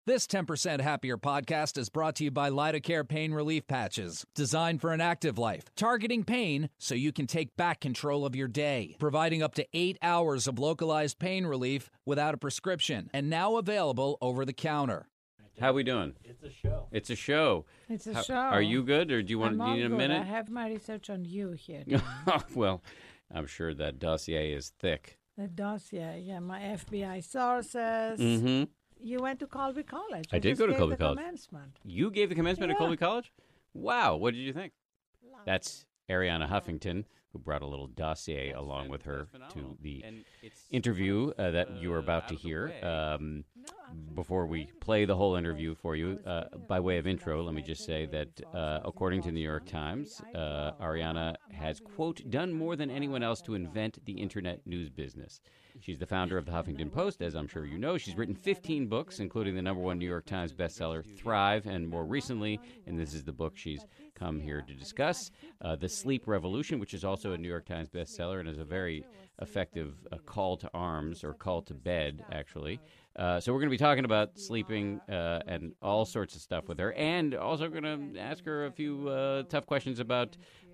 This 10% Happier podcast is brought to you by Lidocare Pain Relief Patches, designed for an active life, targeting pain so you can take back control of your day, providing up to 8 hours of localized pain relief without a prescription, and now available over the counter. How we doing? It's a show. It's a show. It's a show. Are you good, or do you I'm all need a good. minute? I have my research on you here. Well, I'm sure that dossier is thick. The dossier, yeah, my FBI sources. Mm-hmm. You went to Colby College. I did go to Colby College. Commencement. You gave the commencement at Yeah. Colby College? Wow. What did you think? That's Ariana Huffington, who brought a little dossier along with her to the interview that you were about to hear. Before we play the whole interview for you, by way of intro, let me just say that according to the New York Times, Ariana has, quote, done more than anyone else to invent the internet news business. She's the founder of the Huffington Post, as I'm sure you know. She's written 15 books, including the #1 New York Times bestseller, Thrive, and more recently, and this is the book she's come here to discuss, The Sleep Revolution, which is also a New York Times bestseller and is a very effective call to arms, or call to bed, actually. So we're going to be talking about sleeping and all sorts of stuff with her, and also going to ask her a few tough questions about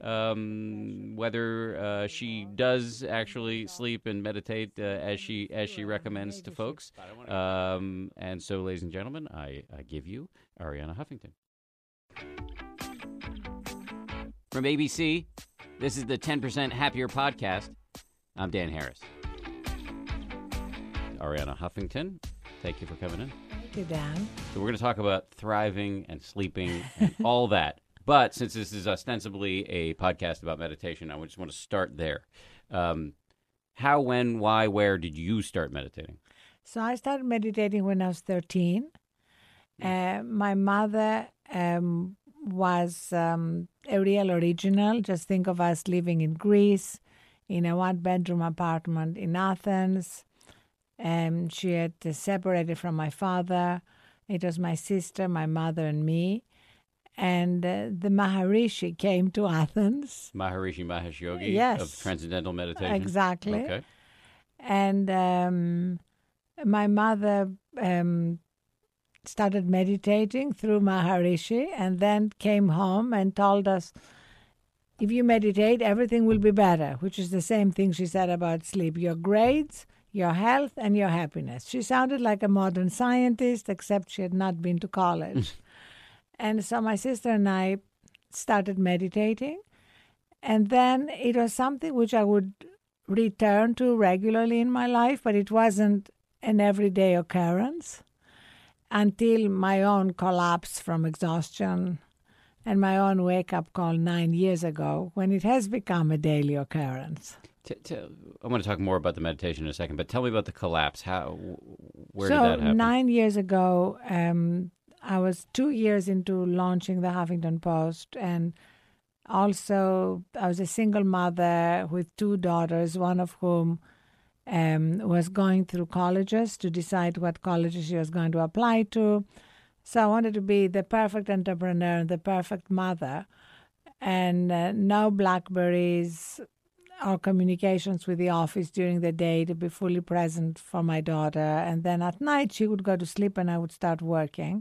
whether she does actually sleep and meditate as she recommends to folks. And so, ladies and gentlemen, I give you Ariana Huffington. From ABC, this is the 10% Happier podcast. I'm Dan Harris. Ariana Huffington, thank you for coming in. Thank you, Dan. So we're going to talk about thriving and sleeping and all that. But since this is ostensibly a podcast about meditation, I just want to start there. How, when, why, where did you start meditating? So I started meditating when I was 13. My mother was a real original. Just think of us living in Greece, in a one-bedroom apartment in Athens. She had separated from my father. It was my sister, my mother, and me. And the Maharishi came to Athens. Maharishi Mahesh Yogi Yes. of Transcendental Meditation? Exactly. Okay. And my mother started meditating through Maharishi, and then came home and told us, if you meditate, everything will be better, which is the same thing she said about sleep. Your grades, your health, and your happiness. She sounded like a modern scientist, except she had not been to college. And so my sister and I started meditating. And then it was something which I would return to regularly in my life, but it wasn't an everyday occurrence until my own collapse from exhaustion and my own wake-up call 9 years ago, when it has become a daily occurrence. I want to talk more about the meditation in a second, but tell me about the collapse. Where did So that happen? 9 years ago, I was 2 years into launching the Huffington Post, and also I was a single mother with 2 daughters, one of whom was going through colleges to decide what colleges she was going to apply to. So I wanted to be the perfect entrepreneur and the perfect mother, and no BlackBerries or communications with the office during the day, to be fully present for my daughter. And then at night she would go to sleep and I would start working,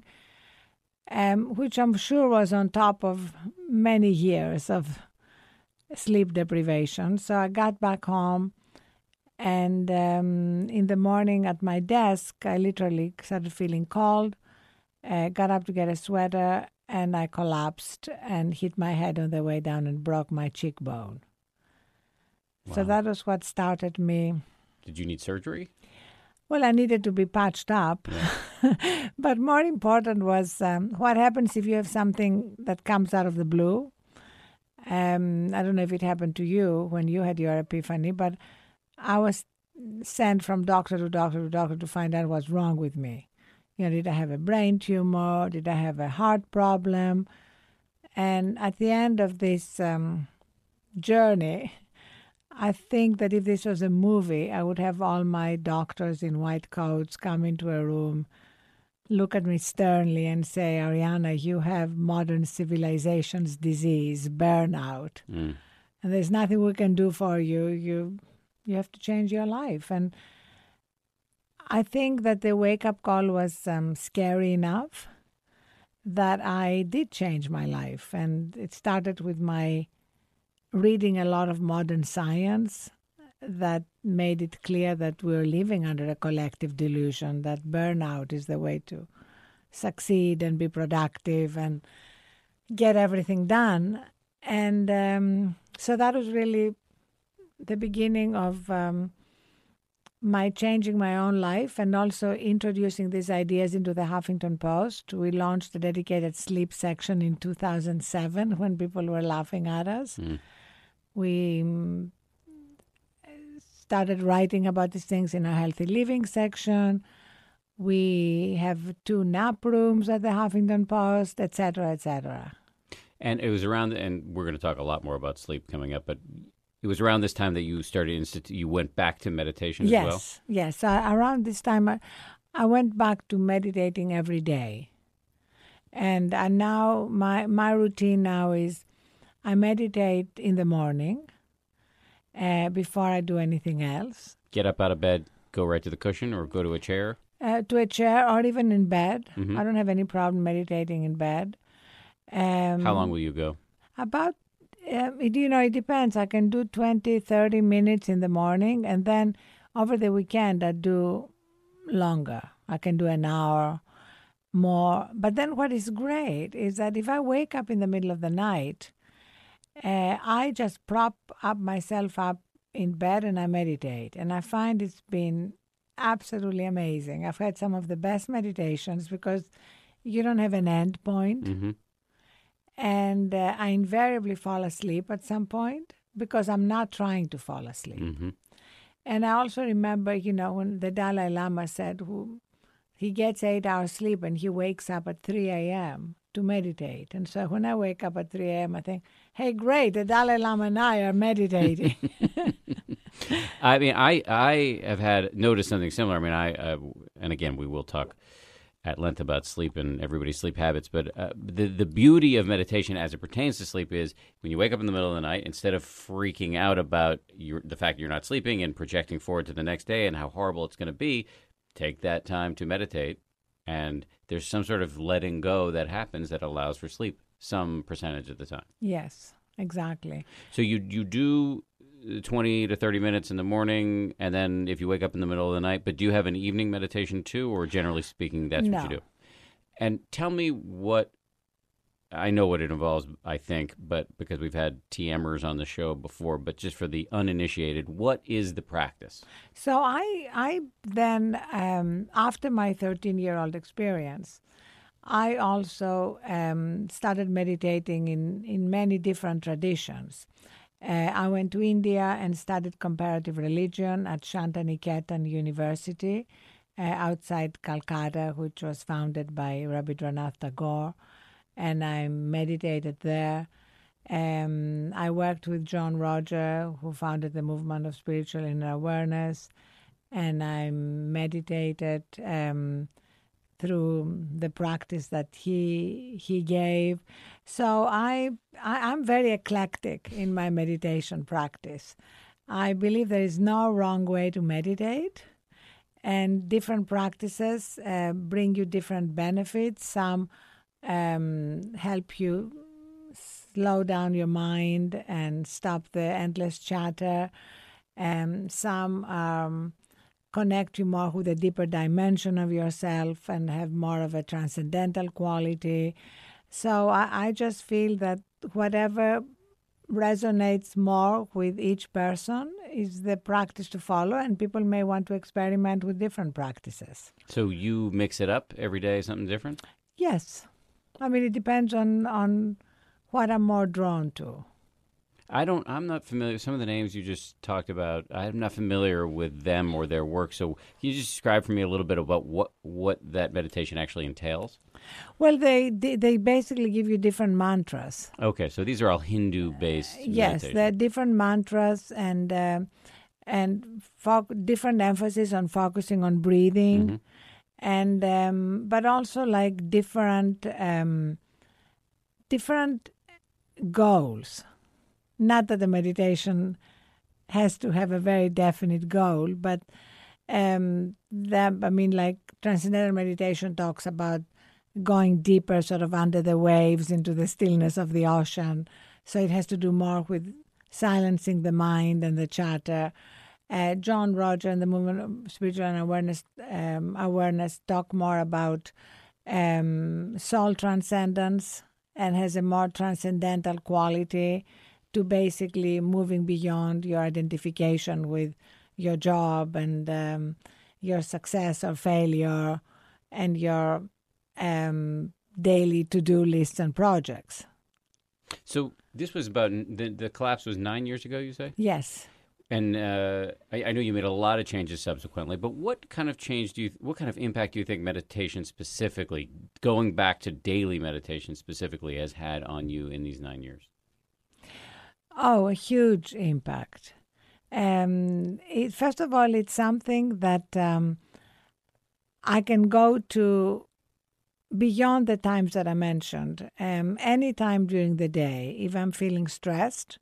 which I'm sure was on top of many years of sleep deprivation. So I got back home, and in the morning at my desk, I literally started feeling cold, got up to get a sweater, and I collapsed and hit my head on the way down and broke my cheekbone. Wow. So that was what started me. Did you need surgery? Well, I needed to be patched up. Yeah. But more important was what happens if you have something that comes out of the blue. I don't know if it happened to you when you had your epiphany, but I was sent from doctor to doctor to doctor to find out what's wrong with me. You know, did I have a brain tumor? Did I have a heart problem? And at the end of this journey, I think that if this was a movie, I would have all my doctors in white coats come into a room, look at me sternly and say, Ariana, you have modern civilization's disease, burnout. And there's nothing we can do for you. You have to change your life. And I think that the wake-up call was scary enough that I did change my life. And it started with my reading a lot of modern science that made it clear that we're living under a collective delusion, that burnout is the way to succeed and be productive and get everything done. And so that was really the beginning of my changing my own life and also introducing these ideas into the Huffington Post. We launched a dedicated sleep section in 2007 when people were laughing at us. We started writing about these things in our healthy living section. We have 2 nap rooms at the Huffington Post, etc., etc. And it was around, and we're going to talk a lot more about sleep coming up, but it was around this time that you started, you went back to meditation as well? Yes. Around this time, I went back to meditating every day. And now my routine now is I meditate in the morning before I do anything else. Get up out of bed, go right to the cushion, or go to a chair? To a chair or even in bed. Mm-hmm. I don't have any problem meditating in bed. How long will you go? About, it depends. I can do 20, 30 minutes in the morning, and then over the weekend I do longer. I can do an hour more. But then what is great is that if I wake up in the middle of the night, I just prop myself up in bed and I meditate. And I find it's been absolutely amazing. I've had some of the best meditations because you don't have an end point. Mm-hmm. And I invariably fall asleep at some point because I'm not trying to fall asleep. Mm-hmm. And I also remember, when the Dalai Lama said he gets 8 hours sleep and he wakes up at 3 a.m. to meditate. And so when I wake up at 3 a.m., I think, hey, great, the Dalai Lama and I are meditating. I mean, I have noticed something similar. I mean, and again, we will talk at length about sleep and everybody's sleep habits, but the beauty of meditation as it pertains to sleep is when you wake up in the middle of the night, instead of freaking out about the fact you're not sleeping and projecting forward to the next day and how horrible it's going to be, take that time to meditate, and there's some sort of letting go that happens that allows for sleep some percentage of the time. Yes, exactly. So you do 20 to 30 minutes in the morning, and then if you wake up in the middle of the night, but do you have an evening meditation too, or generally speaking, that's what you do? And tell me I know what it involves, I think, but because we've had TMers on the show before, but just for the uninitiated, what is the practice? So I then, after my 13-year-old experience, I also started meditating in many different traditions. I went to India and studied comparative religion at Shantiniketan University outside Calcutta, which was founded by Rabindranath Tagore, and I meditated there. I worked with John Roger, who founded the movement of spiritual inner awareness, and I meditated through the practice that he gave. So I'm very eclectic in my meditation practice. I believe there is no wrong way to meditate, and different practices bring you different benefits. Some help you slow down your mind and stop the endless chatter. Some connect you more with a deeper dimension of yourself and have more of a transcendental quality. So I just feel that whatever resonates more with each person is the practice to follow, and people may want to experiment with different practices. So you mix it up every day, something different? Yes. I mean, it depends on what I'm more drawn to. I'm not familiar with some of the names you just talked about. I'm not familiar with them or their work. So can you just describe for me a little bit about what that meditation actually entails? Well, they basically give you different mantras. Okay, so these are all Hindu-based yes, there are different mantras and different emphasis on focusing on breathing, and but also like different goals. Not that the meditation has to have a very definite goal, but Like Transcendental Meditation talks about going deeper, sort of under the waves into the stillness of the ocean. So it has to do more with silencing the mind and the chatter. John Roger in the Movement of Spiritual and Awareness talk more about soul transcendence and has a more transcendental quality to basically moving beyond your identification with your job and your success or failure and your daily to-do lists and projects. So this was about, the collapse was 9 years ago, you say? Yes. And I know you made a lot of changes subsequently, but what kind of what kind of impact do you think meditation specifically, going back to daily meditation specifically, has had on you in these 9 years? Oh, a huge impact. First of all, it's something that I can go to beyond the times that I mentioned. Any time during the day, if I'm feeling stressed,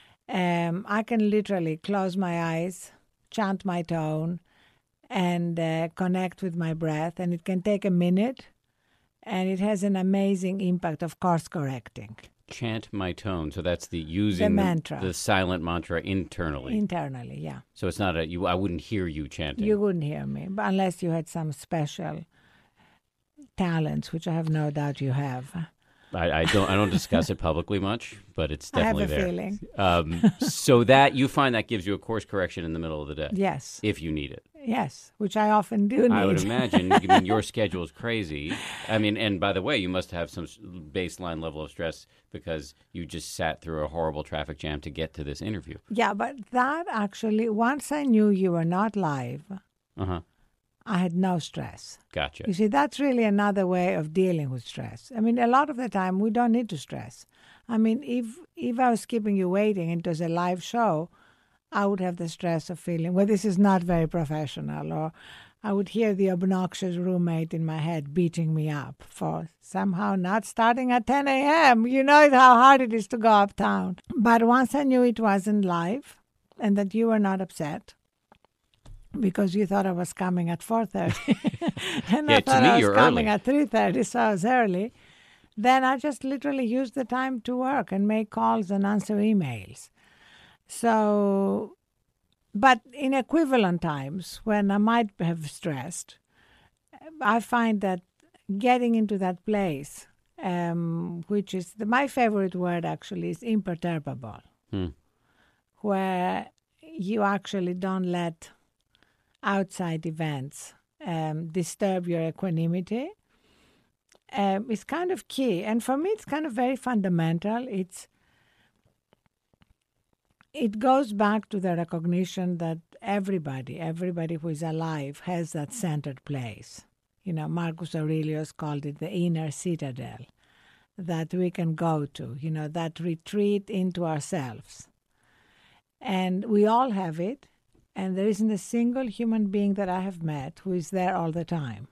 I can literally close my eyes, chant my tone, and connect with my breath. And it can take a minute, and it has an amazing impact of course correcting. Chant my tone. So that's using the mantra, the silent mantra internally. Internally, yeah. So it's not I wouldn't hear you chanting. You wouldn't hear me, but unless you had some special talents, which I have no doubt you have. I don't discuss it publicly much, but it's definitely there. I have a feeling. So that you find that gives you a course correction in the middle of the day. Yes. If you need it. Yes, which I often do need. I would imagine. I mean, your schedule is crazy. I mean, and by the way, you must have some baseline level of stress because you just sat through a horrible traffic jam to get to this interview. Yeah, but that actually, once I knew you were not live, I had no stress. Gotcha. You see, that's really another way of dealing with stress. I mean, a lot of the time, we don't need to stress. I mean, if I was keeping you waiting and it was a live show, I would have the stress of feeling, well, this is not very professional, or I would hear the obnoxious roommate in my head beating me up for somehow not starting at 10 a.m. You know how hard it is to go uptown. But once I knew it wasn't live and that you were not upset, because you thought I was coming at 4:30, and I thought I was coming at 3:30, so I was early. Then I just literally used the time to work and make calls and answer emails. So, but in equivalent times when I might have stressed, I find that getting into that place, which is my favorite word actually, is imperturbable, where you actually don't let outside events disturb your equanimity, is kind of key. And for me, it's kind of very fundamental. It goes back to the recognition that everybody who is alive has that centered place. You know, Marcus Aurelius called it the inner citadel that we can go to, you know, that retreat into ourselves. And we all have it. And there isn't a single human being that I have met who is there all the time.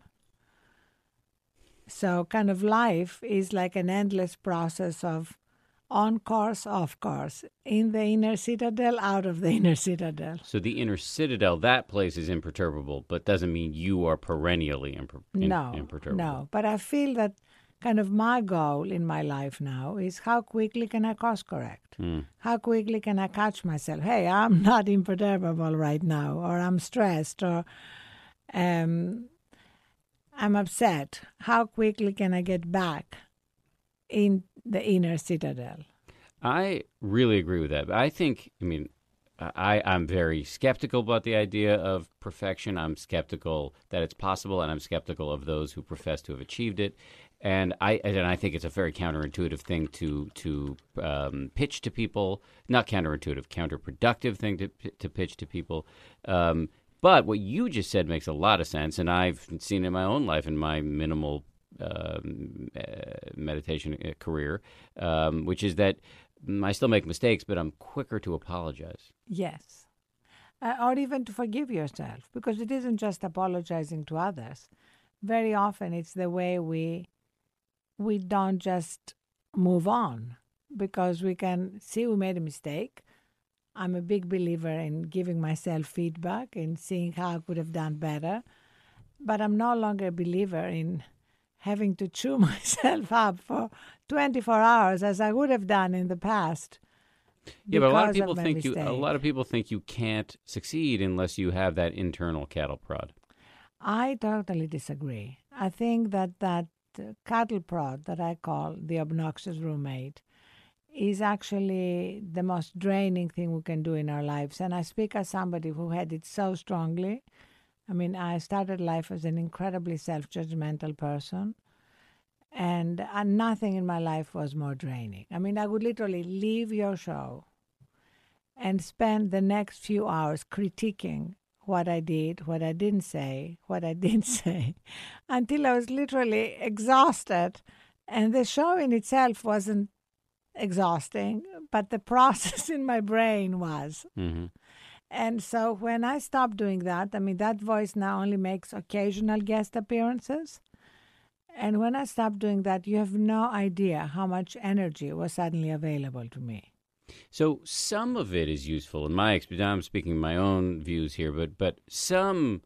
So kind of life is like an endless process of on course, off course, in the inner citadel, out of the inner citadel. So the inner citadel, that place is imperturbable, but doesn't mean you are perennially imperturbable. No, but I feel that kind of my goal in my life now is how quickly can I course correct? How quickly can I catch myself? Hey, I'm not imperturbable right now, or I'm stressed, or I'm upset. How quickly can I get back in the inner citadel? I really agree with that. I'm very skeptical about the idea of perfection. I'm skeptical that it's possible, and I'm skeptical of those who profess to have achieved it. And I think it's a very counterintuitive thing to pitch to people. Not counterintuitive, counterproductive thing to pitch to people. But what you just said makes a lot of sense, and I've seen it in my own life in my minimal meditation career, which is that I still make mistakes, but I'm quicker to apologize. Yes. Or even to forgive yourself, because it isn't just apologizing to others. Very often it's the way we don't just move on, because we can see we made a mistake, I'm a big believer in giving myself feedback and seeing how I could have done better. But I'm no longer a believer in having to chew myself up for 24 hours as I would have done in the past. Yeah, but a lot of because people my think you can't succeed unless you have that internal cattle prod. I totally disagree. I think that cattle prod that I call the obnoxious roommate is actually the most draining thing we can do in our lives. And I speak as somebody who had it so strongly. I mean, I started life as an incredibly self-judgmental person, and nothing in my life was more draining. I mean, I would literally leave your show and spend the next few hours critiquing what I did, what I didn't say, what I did say, until I was literally exhausted. And the show in itself wasn't exhausting, but the process in my brain was. Mm-hmm. And so when I stopped doing that, I mean, that voice now only makes occasional guest appearances. And when I stopped doing that, you have no idea how much energy was suddenly available to me. So some of it is useful in my experience. I'm speaking my own views here, but some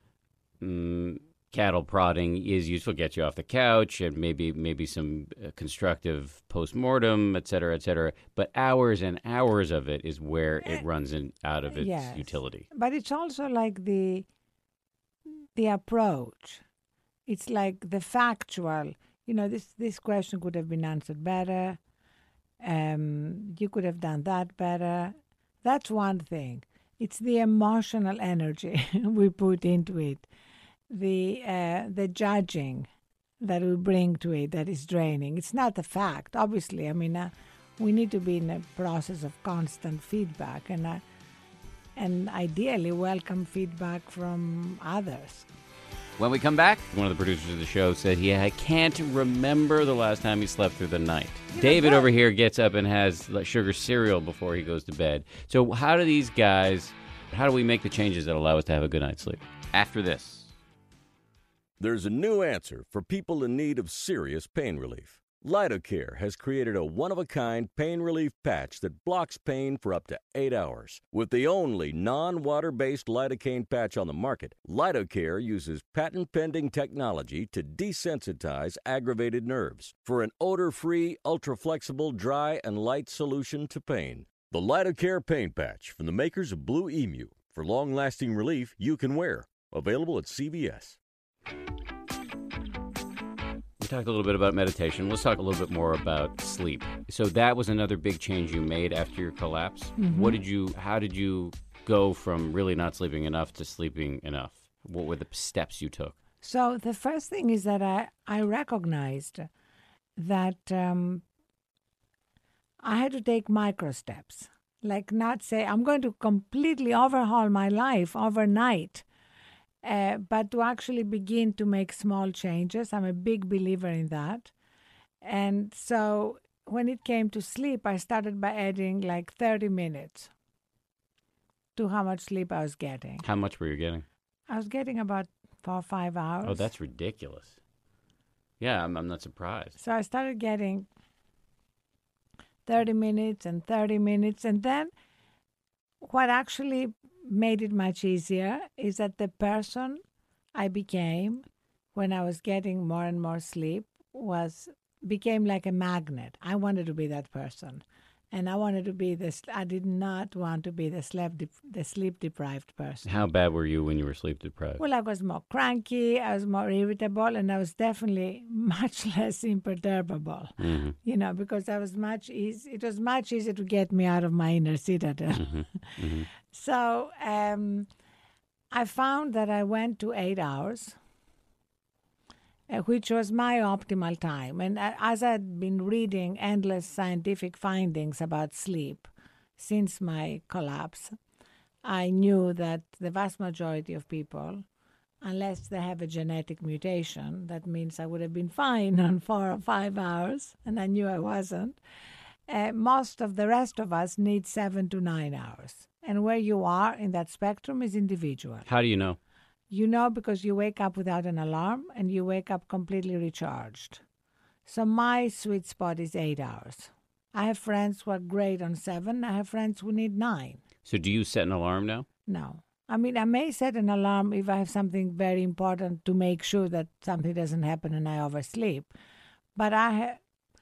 cattle prodding is useful. Get you off the couch and maybe some constructive postmortem, et cetera, But hours and hours of it is where it runs out of its utility. But it's also like the approach. It's like the factual. You know, this question could have been answered better. You could have done that better. That's one thing. It's the emotional energy we put into it, the judging that we bring to it that is draining. It's not the fact, obviously. I mean, we need to be in a process of constant feedback and ideally welcome feedback from others. When we come back, one of the producers of the show said he can't remember the last time he slept through the night. David over here gets up and has sugar cereal before he goes to bed. So how do we make the changes that allow us to have a good night's sleep? After this. There's a new answer for people in need of serious pain relief. Lidocare has created a one-of-a-kind pain relief patch that blocks pain for up to 8 hours. With the only non-water-based lidocaine patch on the market, Lidocare uses patent-pending technology to desensitize aggravated nerves for an odor-free, ultra-flexible, dry, and light solution to pain. The Lidocare pain patch from the makers of Blue Emu for long-lasting relief you can wear. Available at CVS. We talked a little bit about meditation. Let's talk a little bit more about sleep. So that was another big change you made after your collapse. Mm-hmm. How did you go from really not sleeping enough to sleeping enough? What were the steps you took? So the first thing is that I recognized that I had to take micro steps, like not say I'm going to completely overhaul my life overnight. But to actually begin to make small changes. I'm a big believer in that. And so when it came to sleep, I started by adding like 30 minutes to how much sleep I was getting. How much were you getting? I was getting about 4 or 5 hours. Oh, that's ridiculous. Yeah, I'm not surprised. So I started getting 30 minutes and 30 minutes. And then what actually made it much easier is that the person I became when I was getting more and more sleep became like a magnet. I wanted to be that person. And I wanted to be I did not want to be the sleep-deprived person. How bad were you when you were sleep-deprived? Well, I was more cranky, I was more irritable, and I was definitely much less imperturbable. Mm-hmm. You know, because it was much easier to get me out of my inner citadel. Mm-hmm. Mm-hmm. So I found that I went to 8 hours, which was my optimal time. And as I'd been reading endless scientific findings about sleep since my collapse, I knew that the vast majority of people, unless they have a genetic mutation, that means I would have been fine on 4 or 5 hours, and I knew I wasn't. Most of the rest of us need 7 to 9 hours. And where you are in that spectrum is individual. How do you know? You know because you wake up without an alarm and you wake up completely recharged. So my sweet spot is 8 hours. I have friends who are great on 7. I have friends who need 9. So do you set an alarm now? No. I mean, I may set an alarm if I have something very important to make sure that something doesn't happen and I oversleep. But I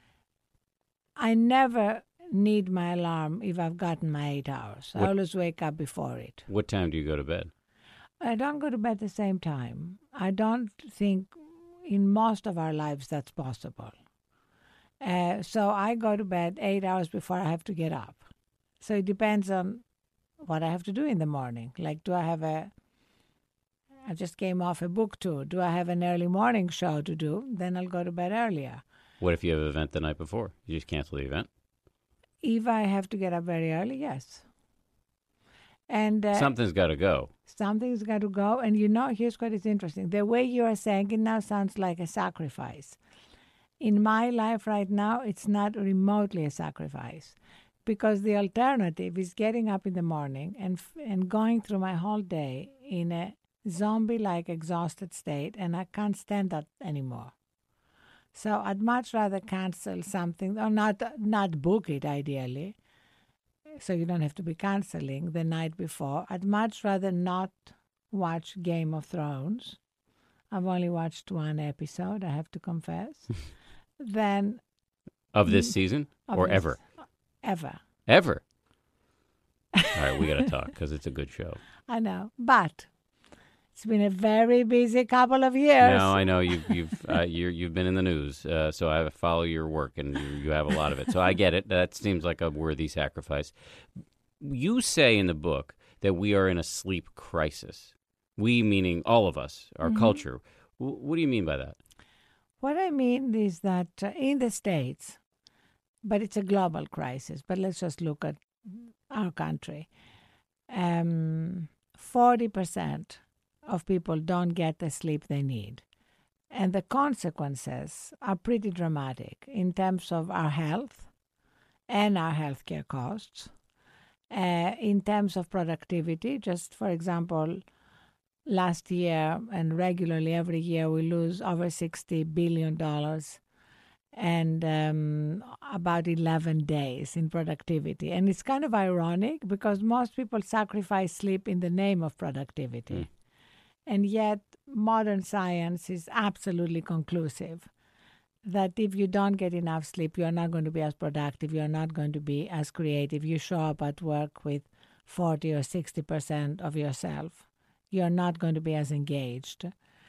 never need my alarm if I've gotten my 8 hours. I always wake up before it. What time do you go to bed? I don't go to bed at the same time. I don't think in most of our lives that's possible. So I go to bed 8 hours before I have to get up. So it depends on what I have to do in the morning. Like, I just came off a book tour. Do I have an early morning show to do? Then I'll go to bed earlier. What if you have an event the night before? You just cancel the event? If I have to get up very early, yes. And something's got to go. Something's got to go. And here's what is interesting. The way you are saying it now sounds like a sacrifice. In my life right now, it's not remotely a sacrifice. Because the alternative is getting up in the morning and going through my whole day in a zombie-like exhausted state, and I can't stand that anymore. So I'd much rather cancel something, or not book it ideally, so you don't have to be canceling the night before. I'd much rather not watch Game of Thrones. I've only watched one episode, I have to confess. Then of this season or ever? Ever. Ever? All right, we got to talk because it's a good show. I know, but it's been a very busy couple of years. No, I know you've been in the news, so I follow your work, and you have a lot of it. So I get it. That seems like a worthy sacrifice. You say in the book that we are in a sleep crisis. We meaning all of us, our culture. What do you mean by that? What I mean is that in the States, but it's a global crisis, but let's just look at our country. 40% of people don't get the sleep they need. And the consequences are pretty dramatic in terms of our health and our healthcare costs. In terms of productivity, just for example, last year and regularly every year we lose over $60 billion and about 11 days in productivity. And it's kind of ironic because most people sacrifice sleep in the name of productivity. And yet modern science is absolutely conclusive that if you don't get enough sleep, you're not going to be as productive, you're not going to be as creative. You show up at work with 40 or 60% of yourself. You're not going to be as engaged.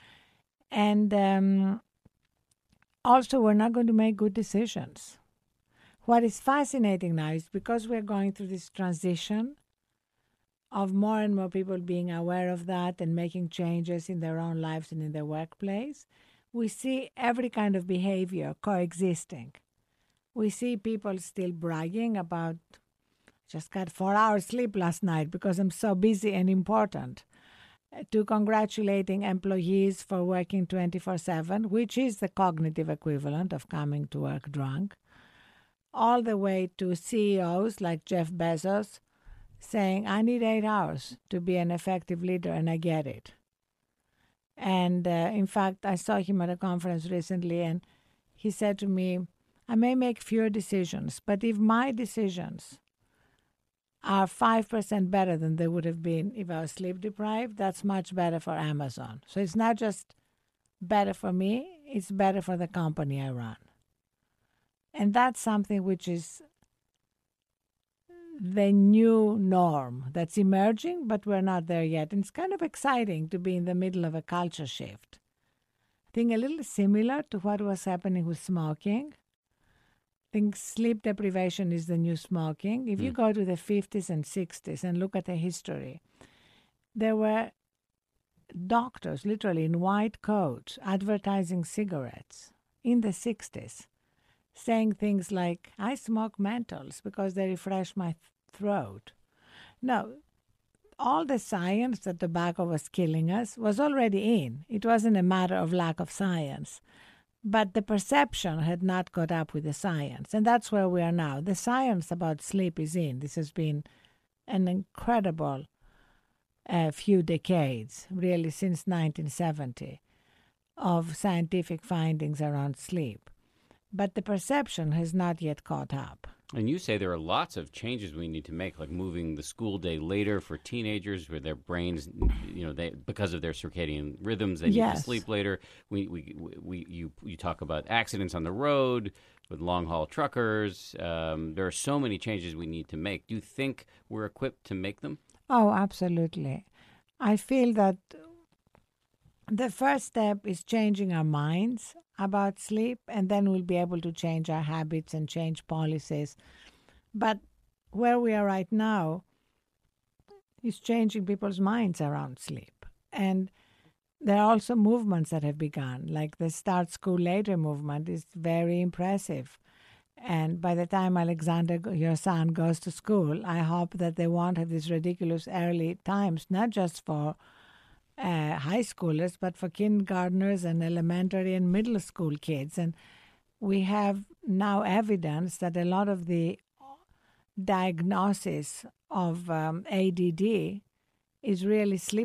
And also, we're not going to make good decisions. What is fascinating now is because we're going through this transition of more and more people being aware of that and making changes in their own lives and in their workplace, we see every kind of behavior coexisting. We see people still bragging about, just got 4 hours sleep last night because I'm so busy and important, to congratulating employees for working 24/7, which is the cognitive equivalent of coming to work drunk, all the way to CEOs like Jeff Bezos saying, I need 8 hours to be an effective leader, and I get it. And in fact, I saw him at a conference recently, and he said to me, I may make fewer decisions, but if my decisions are 5% better than they would have been if I was sleep deprived, that's much better for Amazon. So it's not just better for me, it's better for the company I run. And that's something which is the new norm that's emerging, but we're not there yet. And it's kind of exciting to be in the middle of a culture shift. I think a little similar to what was happening with smoking. I think sleep deprivation is the new smoking. If you go to the 50s and 60s and look at the history, there were doctors literally in white coats advertising cigarettes in the 60s, saying things like, I smoke menthols because they refresh my throat. No, all the science that tobacco was killing us was already in. It wasn't a matter of lack of science. But the perception had not caught up with the science. And that's where we are now. The science about sleep is in. This has been an incredible few decades, really since 1970, of scientific findings around sleep. But the perception has not yet caught up. And you say there are lots of changes we need to make, like moving the school day later for teenagers, where their brains, because of their circadian rhythms, they need to sleep later. You talk about accidents on the road with long haul truckers. There are so many changes we need to make. Do you think we're equipped to make them? Oh, absolutely. I feel that the first step is changing our minds about sleep, and then we'll be able to change our habits and change policies. But where we are right now is changing people's minds around sleep. And there are also movements that have begun, like the Start School Later movement is very impressive. And by the time Alexander, your son, goes to school, I hope that they won't have these ridiculous early times, not just for high schoolers, but for kindergartners and elementary and middle school kids. And we have now evidence that a lot of the diagnosis of ADD is really sleep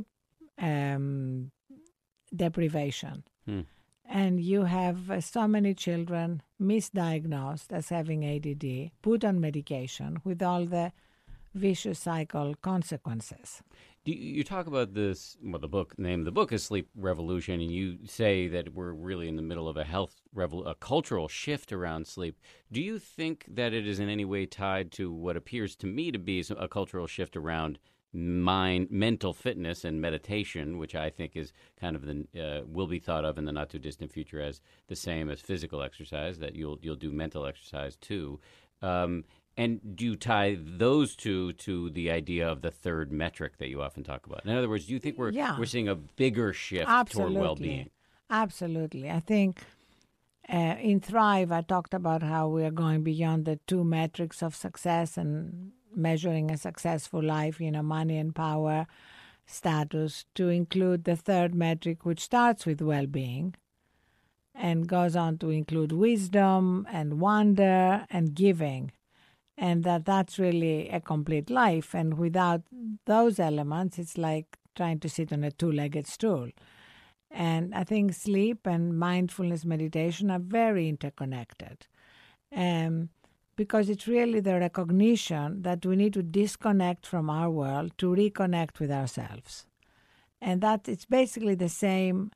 deprivation. And you have so many children misdiagnosed as having ADD, put on medication with all the vicious cycle consequences. You talk about this, well, the name of the book is Sleep Revolution, and you say that we're really in the middle of a cultural shift around sleep. Do you think that it is in any way tied to what appears to me to be a cultural shift around mental fitness and meditation, which I think is kind of will be thought of in the not too distant future as the same as physical exercise, that you'll do mental exercise too? And do you tie those two to the idea of the third metric that you often talk about? In other words, do you think we're seeing a bigger shift toward well-being? Absolutely. I think in Thrive, I talked about how we are going beyond the two metrics of success and measuring a successful life, money and power, status, to include the third metric, which starts with well-being and goes on to include wisdom and wonder and giving. And that's really a complete life. And without those elements, it's like trying to sit on a two-legged stool. And I think sleep and mindfulness meditation are very interconnected. Because it's really the recognition that we need to disconnect from our world to reconnect with ourselves. And that it's basically the same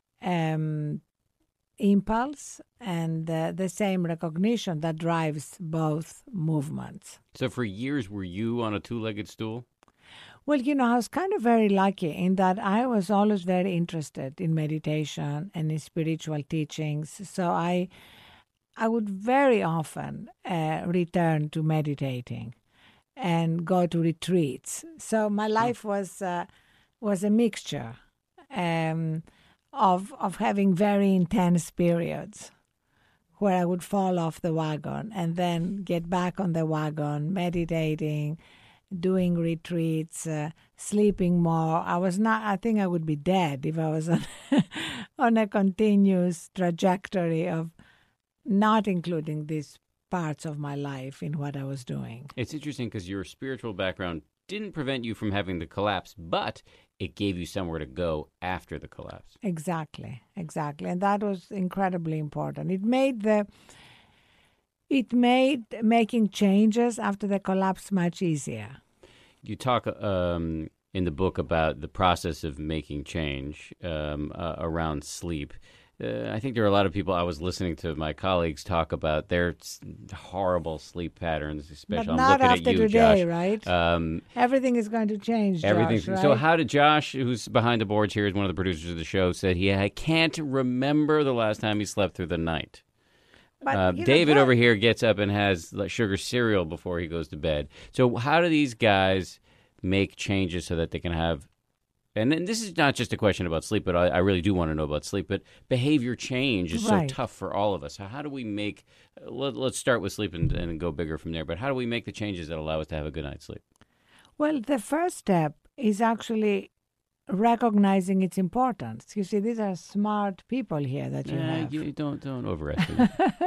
impulse and the same recognition that drives both movements. So for years, were you on a two-legged stool? Well, I was kind of very lucky in that I was always very interested in meditation and in spiritual teachings. So I would very often return to meditating and go to retreats. So my life was a mixture of having very intense periods where I would fall off the wagon and then get back on the wagon, meditating, doing retreats, sleeping more. I think I would be dead if I was on a continuous trajectory of not including these parts of my life in what I was doing. It's interesting because your spiritual background didn't prevent you from having the collapse, but it gave you somewhere to go after the collapse. Exactly. And that was incredibly important. It made making changes after the collapse much easier. You talk in the book about the process of making change around sleep. I think there are a lot of people. I was listening to my colleagues talk about their horrible sleep patterns, especially. But not I'm looking after at you, today, Josh. Right? Everything is going to change, Josh, right? So how did Josh, who's behind the boards here, is one of the producers of the show, said I can't remember the last time he slept through the night. But David over here gets up and has sugar cereal before he goes to bed. So how do these guys make changes so that they can have, and this is not just a question about sleep, but I really do want to know about sleep, but behavior change is so tough for all of us. So how do we make, let's start with sleep and go bigger from there, but how do we make the changes that allow us to have a good night's sleep? Well, the first step is actually recognizing its importance. You see, these are smart people here that you have. You don't overestimate.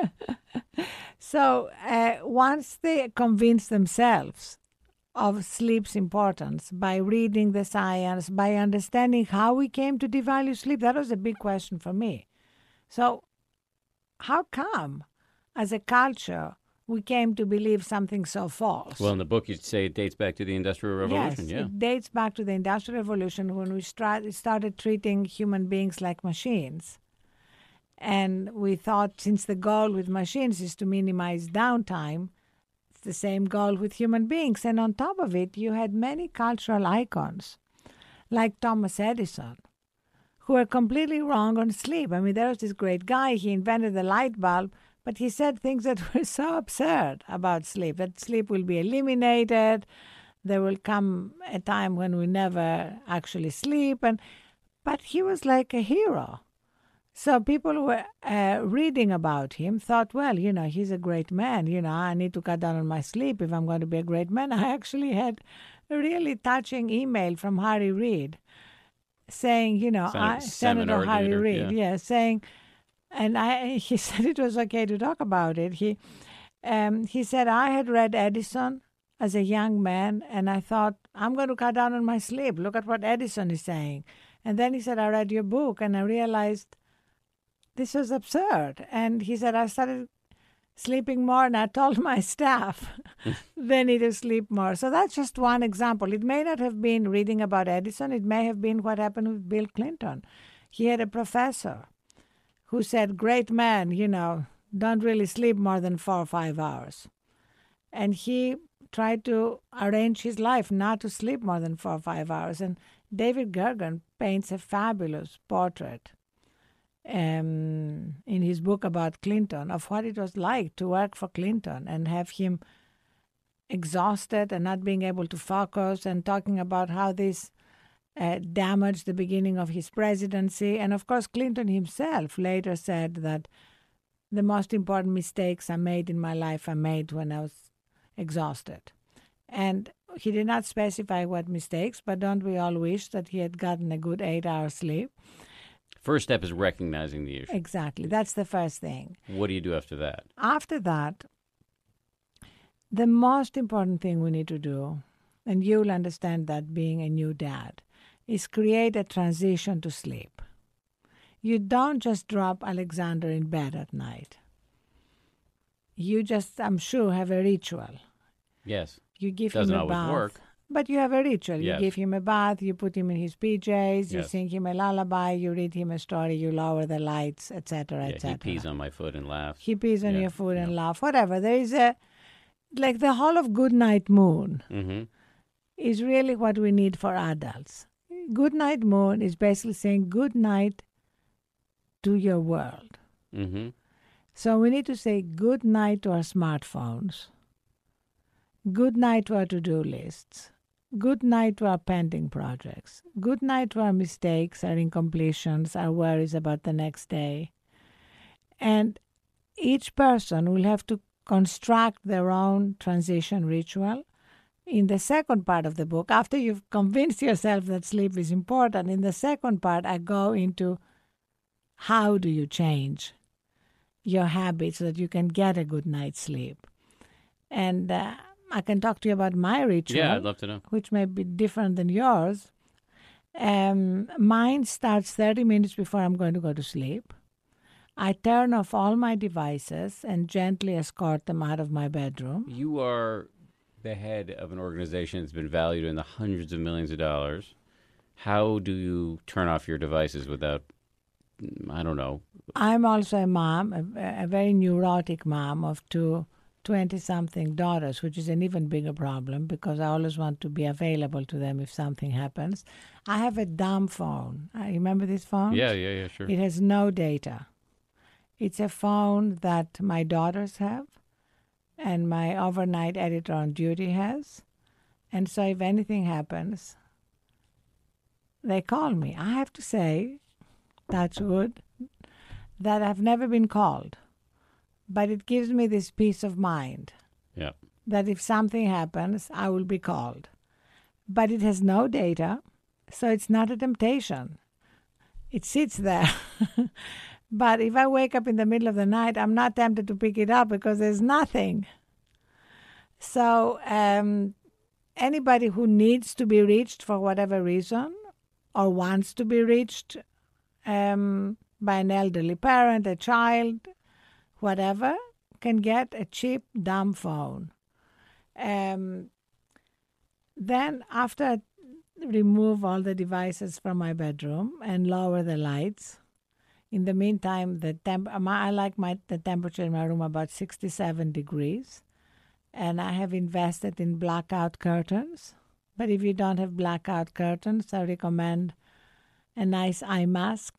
So once they convince themselves of sleep's importance by reading the science, by understanding how we came to devalue sleep, that was a big question for me. So how come, as a culture, we came to believe something so false. Well, in the book, you say it dates back to the Industrial Revolution. Yes, it dates back to the Industrial Revolution when we started treating human beings like machines. And we thought, since the goal with machines is to minimize downtime, it's the same goal with human beings. And on top of it, you had many cultural icons, like Thomas Edison, who were completely wrong on sleep. I mean, there was this great guy, he invented the light bulb, but he said things that were so absurd about sleep, that sleep will be eliminated, there will come a time when we never actually sleep. But he was like a hero. So people who were reading about him thought, well, he's a great man. I need to cut down on my sleep if I'm going to be a great man. I actually had a really touching email from Harry Reid saying, Senator Harry Reid, saying, and he said it was okay to talk about it. He said, I had read Edison as a young man, and I thought, I'm going to cut down on my sleep. Look at what Edison is saying. And then he said, I read your book, and I realized this was absurd. And he said, I started sleeping more, and I told my staff they need to sleep more. So that's just one example. It may not have been reading about Edison. It may have been what happened with Bill Clinton. He had a professor who said, great man, don't really sleep more than 4 or 5 hours. And he tried to arrange his life not to sleep more than 4 or 5 hours. And David Gergen paints a fabulous portrait in his book about Clinton of what it was like to work for Clinton and have him exhausted and not being able to focus, and talking about how this damaged the beginning of his presidency. And of course, Clinton himself later said that the most important mistakes I made in my life I made when I was exhausted. And he did not specify what mistakes, but don't we all wish that he had gotten a good 8-hour sleep? First step is recognizing the issue. Exactly. That's the first thing. What do you do after that? After that, the most important thing we need to do, and you'll understand that being a new dad, is create a transition to sleep. You don't just drop Alexander in bed at night. You just, I'm sure, have a ritual. Yes. You give Doesn't him a always bath. work. But you have a ritual. Yes. You give him a bath, you put him in his PJs, you Yes. sing him a lullaby, you read him a story, you lower the lights, etc., Yeah, etc. he pees on my foot and laughs. He pees on Yeah, your foot and yeah. laugh, whatever. There is like the whole of Goodnight Moon Mm-hmm. is really what we need for adults. Goodnight Moon is basically saying good night to your world. Mm-hmm. So we need to say good night to our smartphones, good night to our to-do lists, good night to our pending projects, good night to our mistakes, our incompletions, our worries about the next day. And each person will have to construct their own transition ritual. In the second part of the book, after you've convinced yourself that sleep is important, in the second part I go into how do you change your habits so that you can get a good night's sleep. And I can talk to you about my ritual. Yeah, I'd love to know. Which may be different than yours. Mine starts 30 minutes before I'm going to go to sleep. I turn off all my devices and gently escort them out of my bedroom. You are the head of an organization that's been valued in the hundreds of millions of dollars. How do you turn off your devices without, I don't know? I'm also a mom, a very neurotic mom of two 20-something daughters, which is an even bigger problem because I always want to be available to them if something happens. I have a dumb phone. I remember this phone? Yeah, sure. It has no data. It's a phone that my daughters have and my overnight editor on duty has. And so if anything happens, they call me. I have to say, touch wood, that I've never been called. But it gives me this peace of mind. Yeah. That if something happens, I will be called. But it has no data, so it's not a temptation. It sits there. But if I wake up in the middle of the night, I'm not tempted to pick it up because there's nothing. So anybody who needs to be reached for whatever reason or wants to be reached by an elderly parent, a child, whatever, can get a cheap dumb phone. Then after I remove all the devices from my bedroom and lower the lights, in the meantime, I like the temperature in my room about 67 degrees. And I have invested in blackout curtains. But if you don't have blackout curtains, I recommend a nice eye mask.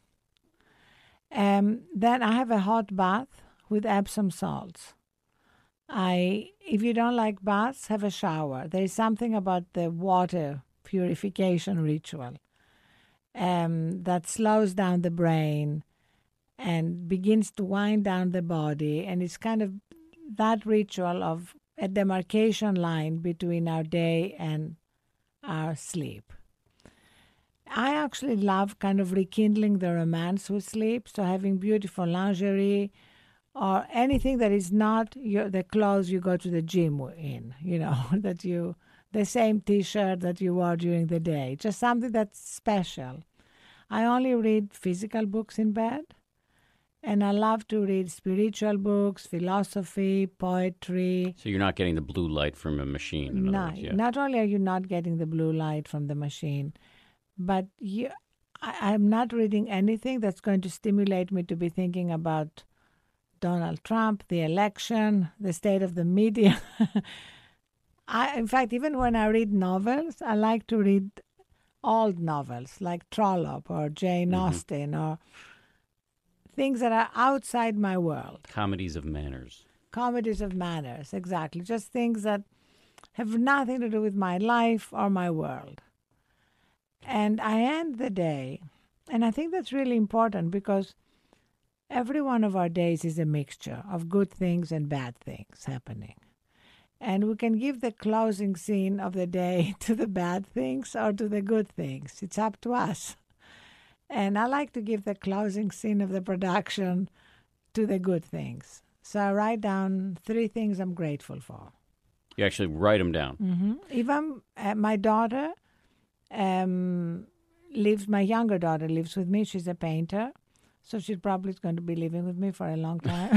Then I have a hot bath with Epsom salts. If you don't like baths, have a shower. There is something about the water purification ritual that slows down the brain and begins to wind down the body. And it's kind of that ritual of a demarcation line between our day and our sleep. I actually love kind of rekindling the romance with sleep, so having beautiful lingerie or anything that is not the clothes you go to the gym in, the same T-shirt that you wore during the day, just something that's special. I only read physical books in bed. And I love to read spiritual books, philosophy, poetry. So you're not getting the blue light from a machine? No, not only are you not getting the blue light from the machine, but I'm not reading anything that's going to stimulate me to be thinking about Donald Trump, the election, the state of the media. In fact, even when I read novels, I like to read old novels like Trollope or Jane Austen or things that are outside my world. Comedies of manners. Comedies of manners, exactly. Just things that have nothing to do with my life or my world. And I end the day, and I think that's really important because every one of our days is a mixture of good things and bad things happening. And we can give the closing scene of the day to the bad things or to the good things. It's up to us. And I like to give the closing scene of the production to the good things. So I write down 3 things I'm grateful for. You actually write them down? Mm-hmm. Even my daughter my younger daughter lives with me. She's a painter. So she probably is going to be living with me for a long time.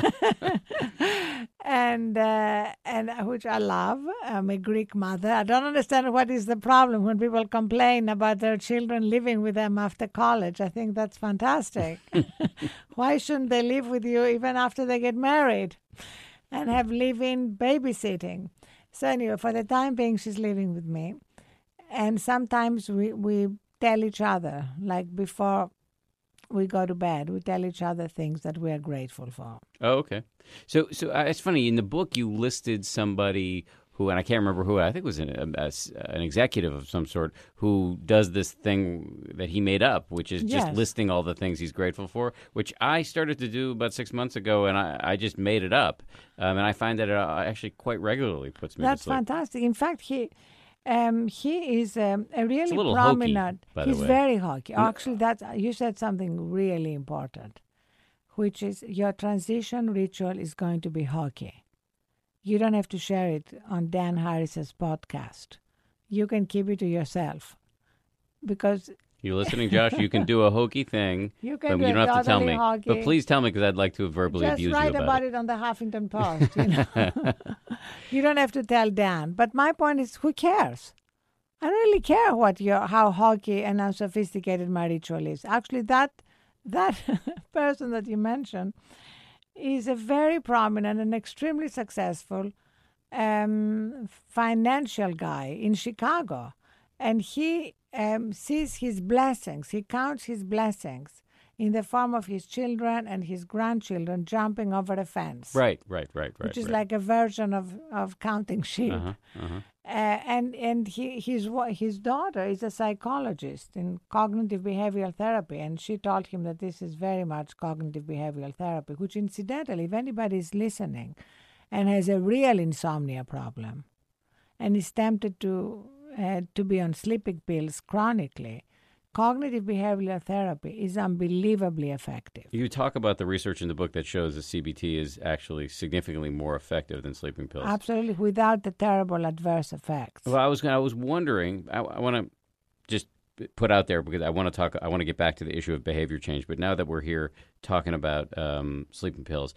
and which I love. I'm a Greek mother. I don't understand what is the problem when people complain about their children living with them after college. I think that's fantastic. Why shouldn't they live with you even after they get married and have live-in babysitting? So anyway, for the time being, she's living with me. And sometimes we tell each other, like before we go to bed, we tell each other things that we are grateful for. Oh, okay. So it's funny. In the book, you listed somebody who, and I can't remember who, I think it was an executive of some sort, who does this thing that he made up, which is just listing all the things he's grateful for, which I started to do about 6 months ago, and I just made it up. And I find that it actually quite regularly puts me to sleep. That's fantastic. In fact, he is a really it's a little prominent. Hokey, by he's the way. Very hokey. Actually, you said something really important, which is your transition ritual is going to be hokey. You don't have to share it on Dan Harris's podcast. You can keep it to yourself, because you listening, Josh? You can do a hokey thing. You can but you don't have to tell me. Hokey. But please tell me, because I'd like to verbally abuse you about it. Just write about it on the Huffington Post. You don't have to tell Dan. But my point is, who cares? I don't really care how hokey and how sophisticated my ritual is. Actually, that person that you mentioned is a very prominent and extremely successful financial guy in Chicago. And he sees his blessings. He counts his blessings in the form of his children and his grandchildren jumping over a fence. Right. Which is like a version of counting sheep. And his daughter is a psychologist in cognitive behavioral therapy, and she told him that this is very much cognitive behavioral therapy, which incidentally, if anybody is listening and has a real insomnia problem and is tempted to be on sleeping pills chronically, cognitive behavioral therapy is unbelievably effective. You talk about the research in the book that shows that CBT is actually significantly more effective than sleeping pills. Absolutely, without the terrible adverse effects. Well, I was wondering, I want to just put out there, because I want to get back to the issue of behavior change, but now that we're here talking about sleeping pills,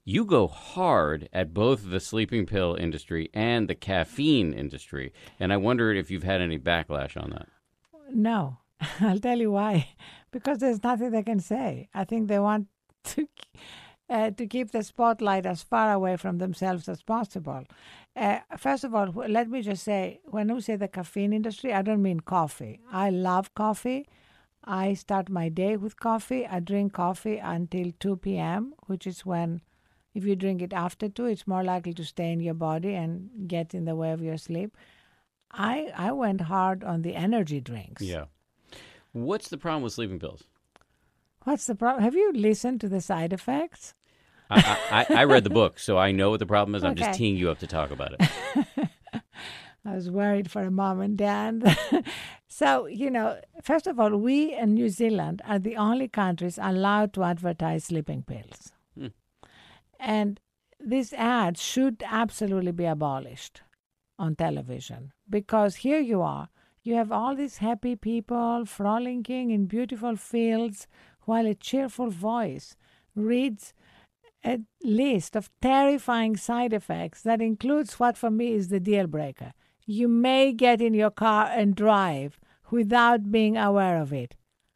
you go hard at both the sleeping pill industry and the caffeine industry. And I wondered if you've had any backlash on that. No, I'll tell you why. Because there's nothing they can say. I think they want to keep the spotlight as far away from themselves as possible. First of all, let me just say, when we say the caffeine industry, I don't mean coffee. I love coffee. I start my day with coffee. I drink coffee until 2 p.m., which is when, if you drink it after 2, it's more likely to stay in your body and get in the way of your sleep. I went hard on the energy drinks. Yeah. What's the problem with sleeping pills? What's the problem? Have you listened to the side effects? I read the book, so I know what the problem is. I'm Okay. just teeing you up to talk about it. I was worried for a moment, Dan. So, first of all, we in New Zealand are the only countries allowed to advertise sleeping pills. And these ads should absolutely be abolished on television, because here you are. You have all these happy people frolicking in beautiful fields while a cheerful voice reads a list of terrifying side effects that includes what for me is the deal breaker. You may get in your car and drive without being aware of it.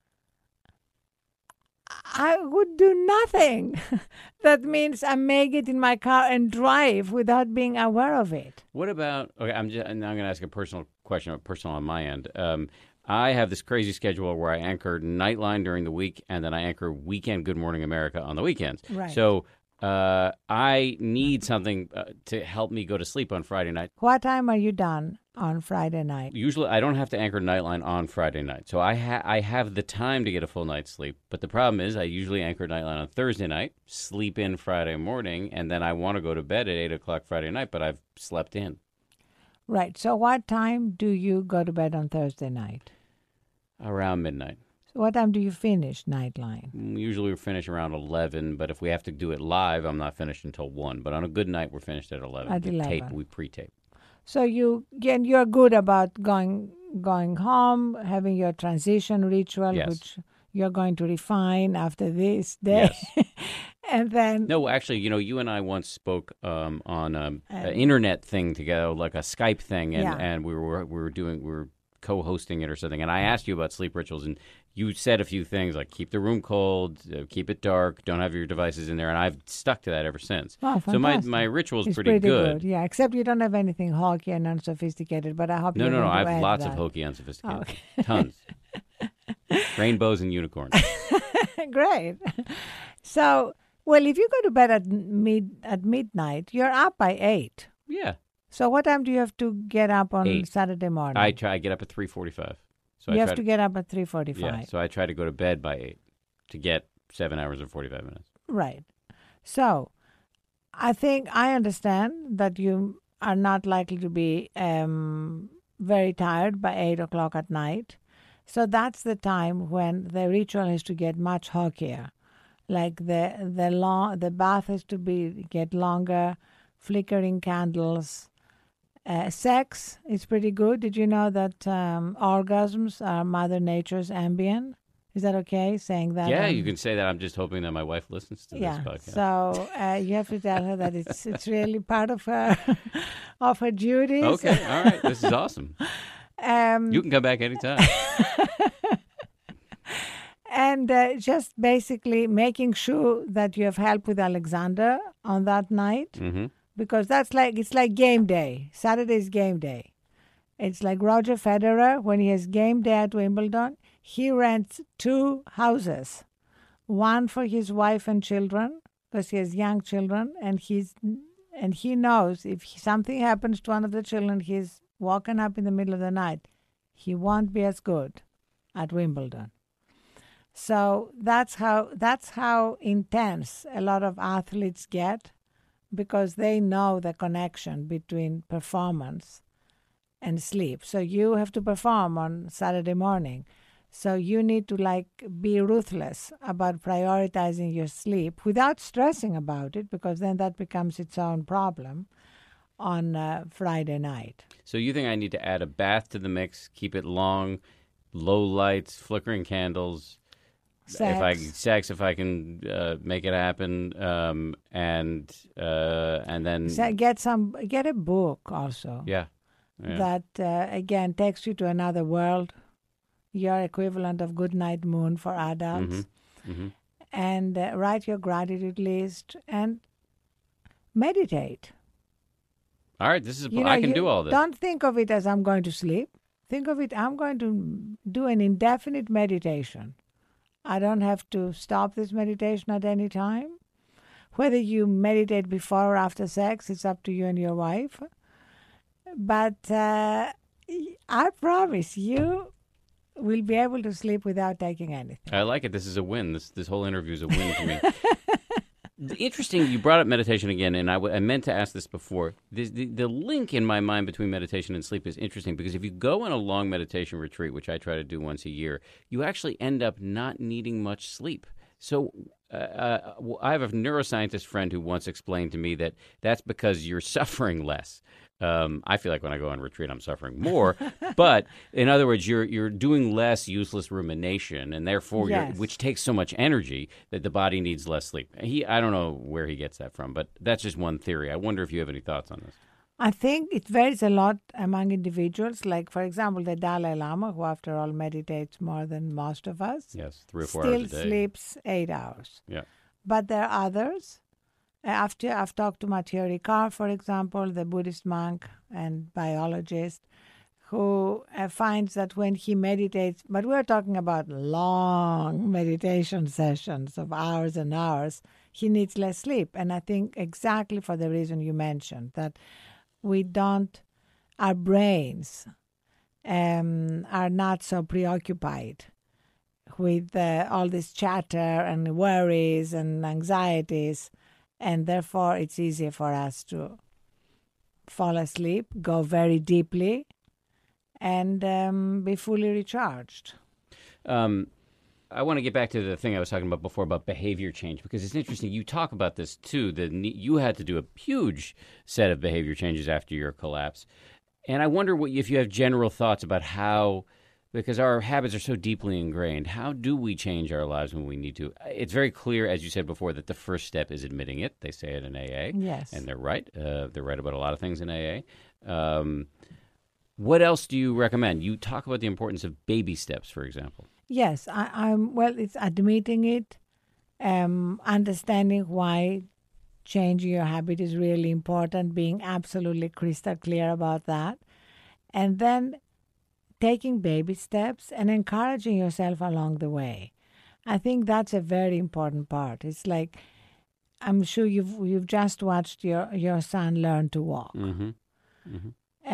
I would do nothing. That means I may get in my car and drive without being aware of it. What about, okay, I'm going to ask a personal question, personal on my end. I have this crazy schedule where I anchor Nightline during the week, and then I anchor Weekend Good Morning America on the weekends. Right. So I need something to help me go to sleep on Friday night. What time are you done on Friday night? Usually, I don't have to anchor Nightline on Friday night, so I have the time to get a full night's sleep. But the problem is, I usually anchor Nightline on Thursday night, sleep in Friday morning, and then I want to go to bed at 8 o'clock Friday night, but I've slept in. Right. So what time do you go to bed on Thursday night? Around midnight. So what time do you finish Nightline? Usually we finish around 11, but if we have to do it live, I'm not finished until 1. But on a good night, we're finished at 11. At 11. We pre-tape. So you're good about going home, having your transition ritual, Yes. which you're going to refine after this day. Yes. And then No, actually, you and I once spoke on an internet thing together, like a Skype thing, and, Yeah. and we were co-hosting it or something, and I asked you about sleep rituals, and you said a few things like keep the room cold, keep it dark, don't have your devices in there, and I've stuck to that ever since. Oh, so my fantastic. ritual's it's pretty good. Yeah, except you don't have anything hokey and unsophisticated, but I hope No, you're going I to have add lots that. of hokey unsophisticated. Okay. Tons. Rainbows and unicorns. Great. So, well, if you go to bed at midnight, you're up by 8. Yeah. So what time do you have to get up on 8. Saturday morning? I get up at 3:45. So you I have try to get up at 3:45. Yeah, so I try to go to bed by 8 to get 7 hours and 45 minutes. Right. So I think I understand that you are not likely to be very tired by 8 o'clock at night. So that's the time when the ritual has to get much hockier. Like the bath has to get longer, flickering candles. Sex is pretty good. Did you know that orgasms are Mother Nature's ambient? Is that okay saying that? Yeah, you can say that. I'm just hoping that my wife listens to this podcast. So you have to tell her that it's really part of her of her duties. Okay, all right. This is awesome. You can come back anytime. And just basically making sure that you have help with Alexander on that night, because it's like game day. Saturday is game day. It's like Roger Federer when he has game day at Wimbledon. He rents 2 houses, one for his wife and children, because he has young children, and he knows if something happens to one of the children, he's woken up in the middle of the night, he won't be as good at Wimbledon. So that's how intense a lot of athletes get, because they know the connection between performance and sleep. So you have to perform on Saturday morning. So you need to be ruthless about prioritizing your sleep without stressing about it, because then that becomes its own problem on Friday night. So you think I need to add a bath to the mix, keep it long, low lights, flickering candles, if I can make it happen, and then get a book also. Yeah. That again takes you to another world. Your equivalent of Goodnight Moon for adults, and write your gratitude list and meditate. All right, I can do all this. Don't think of it as I'm going to sleep. Think of it, I'm going to do an indefinite meditation. I don't have to stop this meditation at any time. Whether you meditate before or after sex, it's up to you and your wife. But I promise you will be able to sleep without taking anything. I like it. This is a win. This whole interview is a win for me. Interesting, you brought up meditation again, and I meant to ask this before. The link in my mind between meditation and sleep is interesting because if you go on a long meditation retreat, which I try to do once a year, you actually end up not needing much sleep. So I have a neuroscientist friend who once explained to me that that's because you're suffering less. I feel like when I go on retreat, I'm suffering more. But in other words, you're doing less useless rumination, and therefore, which takes so much energy that the body needs less sleep. I don't know where he gets that from, but that's just one theory. I wonder if you have any thoughts on this. I think it varies a lot among individuals. Like, for example, the Dalai Lama, who after all meditates more than most of us. Yes, 3 or 4 hours a day. Still sleeps 8 hours. Yeah. But there are others. After I've talked to Matthieu Ricard, for example, the Buddhist monk and biologist, who finds that when he meditates, but we're talking about long meditation sessions of hours and hours, he needs less sleep. And I think exactly for the reason you mentioned, that our brains are not so preoccupied with all this chatter and worries and anxieties. And therefore, it's easier for us to fall asleep, go very deeply, and be fully recharged. I want to get back to the thing I was talking about before about behavior change, because it's interesting. You talk about this, too. You had to do a huge set of behavior changes after your collapse. And I wonder if you have general thoughts about how, because our habits are so deeply ingrained, how do we change our lives when we need to? It's very clear, as you said before, that the first step is admitting it. They say it in AA. Yes. And they're right. They're right about a lot of things in AA. What else do you recommend? You talk about the importance of baby steps, for example. Yes. It's admitting it, understanding why changing your habit is really important, being absolutely crystal clear about that, and then taking baby steps and encouraging yourself along the way. I think that's a very important part. It's like, I'm sure you've just watched your son learn to walk. Mm-hmm. Mm-hmm.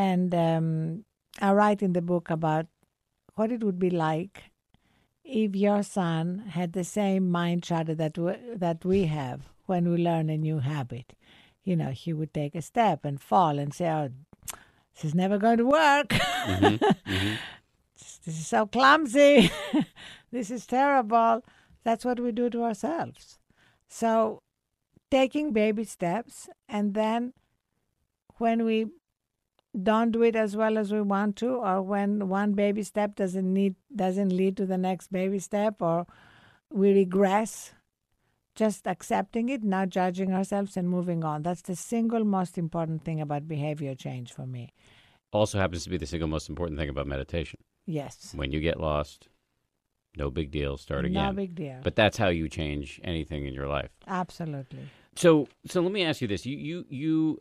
And I write in the book about what it would be like if your son had the same mind chatter that we have when we learn a new habit. You know, he would take a step and fall and say, oh, this is never going to work. Mm-hmm. Mm-hmm. This is so clumsy. This is terrible. That's what we do to ourselves. So taking baby steps, and then when we don't do it as well as we want to, or when one baby step doesn't lead to the next baby step, or we regress, just accepting it, not judging ourselves, and moving on. That's the single most important thing about behavior change for me. Also happens to be the single most important thing about meditation. Yes. When you get lost, no big deal, start again. No big deal. But that's how you change anything in your life. Absolutely. So let me ask you this. You